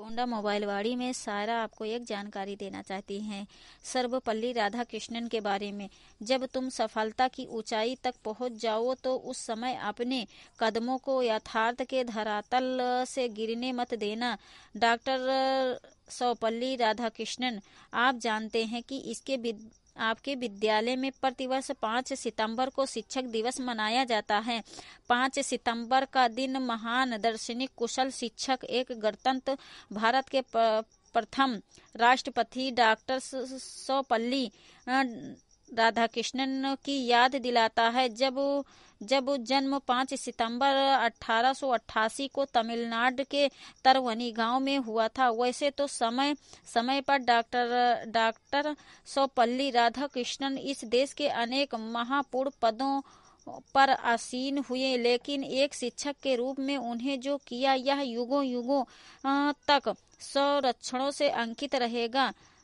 गोंडा मोबाइलवाड़ी में सायरा आपको एक जानकारी देना चाहती हैं सर्वपल्ली राधाकृष्णन के बारे में। जब तुम सफलता की ऊंचाई तक पहुंच जाओ तो उस समय अपने कदमों को यथार्थ के धरातल से गिरने मत देना। डॉक्टर सर्वपल्ली राधाकृष्णन, आप जानते हैं कि आपके विद्यालय में प्रतिवर्ष 5 सितंबर को शिक्षक दिवस मनाया जाता है। 5 सितंबर का दिन महान दार्शनिक कुशल शिक्षक एक गणतंत्र भारत के प्रथम राष्ट्रपति डॉक्टर सर्वपल्ली राधाकृष्णन की याद दिलाता है। जब जन्म 5 सितंबर 1888 को तमिलनाडु के तरवनी गांव में हुआ था। वैसे तो समय समय पर डॉक्टर सर्वपल्ली राधाकृष्णन इस देश के अनेक महत्वपूर्ण पदों पर आसीन हुए, लेकिन एक शिक्षक के रूप में उन्हें जो किया यह युगों युगों तक संरक्षणों से अंकित रहेगा।